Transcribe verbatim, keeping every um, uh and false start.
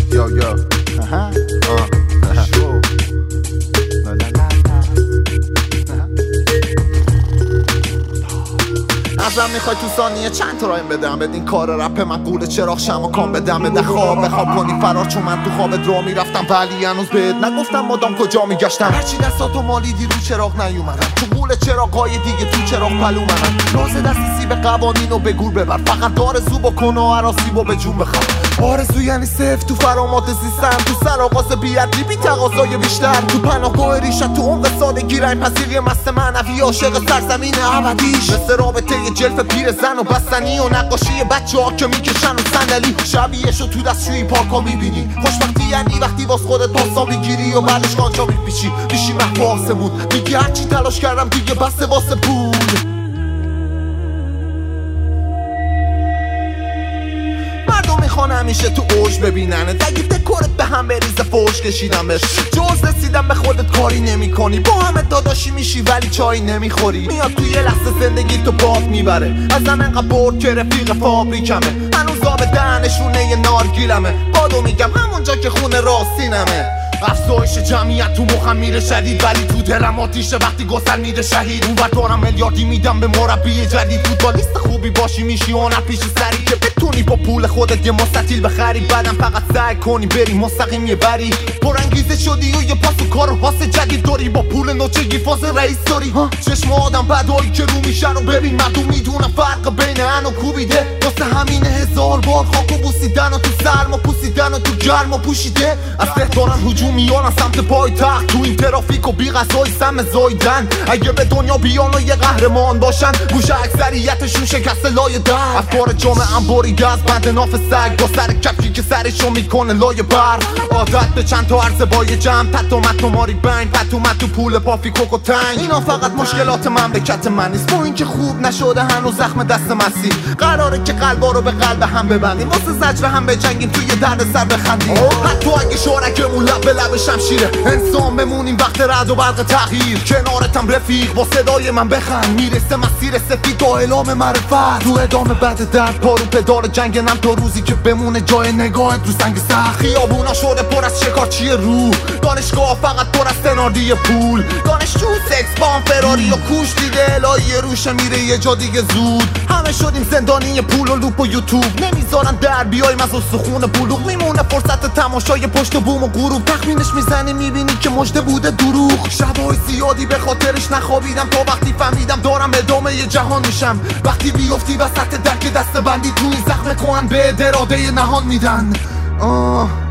Yo yo Aha uh Show La la la ازم میخوای تو ثانیه چند تا رایم بدم بدین کار رپ من قوله چراغ شمو کام بدم بده خواب بخواب کنی فرار چون من تو خواب درو میرفتم ولی هنوز بهت نگفتم مادام کجا میگشتم هرچی دستاتو مالیدی رو چراغ نیومدم تو قوله چراغای دیگه تو چراغ پلو منم راز دستی به قوانین و به گور ببر فقط آرزو بکن و عراسی و به جون بخواب آرزو یعنی صفر تو فرامات زیستن تو سر آغاز بیادی بی تقاضای بیشتر تو پناهگاه ریشت تو عمق سادگی رنگ پذیری مست معنوی عاشق سرزمین ابدیش مثل رابطه جلف پیر زن و بستنی و نقاشی بچه ها که میکشن و صندلی شبیهشو تو دستشویی پارکا میبینی خوشبختی یعنی وقتی واس خودت پاسا میگیری و بعدش قانچا میپیچی میشی محو آسمون میگی هرچی تلاش کردم دیگه بسته واسه پول میخوان همیشه تو اوج ببیننه اگه دکورت به هم بریزه فوش کشیدم بهش جز رسیدم به خودت کاری نمی کنی با همه داداشی میشی ولی چای نمیخوری میاد توی یه لحظه زندگی تو باد میبره ازم انقدر برد که رفیق فابریکمه هنوز آب دهنشونه یه نارگیلمه بادو میگم همونجا که خونه راستینمه افزایش جمعیت تو مخم میره شدید ولی تو دلم آتیشه وقتی گسل میره شهید اون بر دارم میلیاردی میدم به مربی جدید فوتبالیست خوبی باشی میشی هنر پیش سری که بتونی با پول خودت یه مستطیل بخری بعدم فقط سعی کنی بری مستقیم یه بری پرانگیزه شدی و یه پاس و کار و پاس جدید داری با پول نوچگی فاز رئیس داری چشم آدم بدایی که رو میشن و ببین مردم میدونم فرق بین ان و کوبیده واسه همین هزار بار خاک و بوسیدن و تو سرما پوسیدن و تو گرما پوشیده از تهران هجوم میارن سمت پایتخت تو این ترافیک و بی غذای سم زایدن اگه به دنیا بیان و یه قهرمان باشن گوش اکثریتشون شکست لای در افکار جامعه بریده از بند ناف سگ با سر کفشی که سرشو میکنه لای بر عادت به چند تا عرضه با یه جمع تتو متو ماری بین پتو متو پول پافی کوکو تنگ اینا فقط مشکلات مملکت من نیست با این که خوب نشده هنوز زخم دست مسیح قراره که قلبا رو به قلب هم ببندیم واسه زجر هم بجنگیم توی درد سر بخندیم حتی اگه شارکمون لب به لب شمشیره انسان بمونیم وقت رعد و برق تغییر کنارتم رفیق با صدای من بخند میرسه مسیر سفید تا اعلام معرفت تو ادامه بعد درد پارو پدار جنگ نم تا روزی که بمونه جای نگاهت رو سنگ سخت خیابونا شده پر از شکارچی روح دانشگاه فقط پر از سناردی پول دانشجو سکس بام فراری و کوش دیده الهی روشه میره یه جا دیگه زود همه شدیم زندانی پول و لوپ و یوتیوب نمیذارن در بیایم از استخون بلوغ میمونه فرصت تماشای پشت بوم و غروب تخمینش میزنی میبینی که مجده بوده دروغ شبای زیادی به خاطرش نخوابیدم تا وقتی فهمیدم دارم ادامه یه جهان میشم وقتی بیفتی وسط درک دست بندی تو این زخم کهن به اراده نهان میدن آه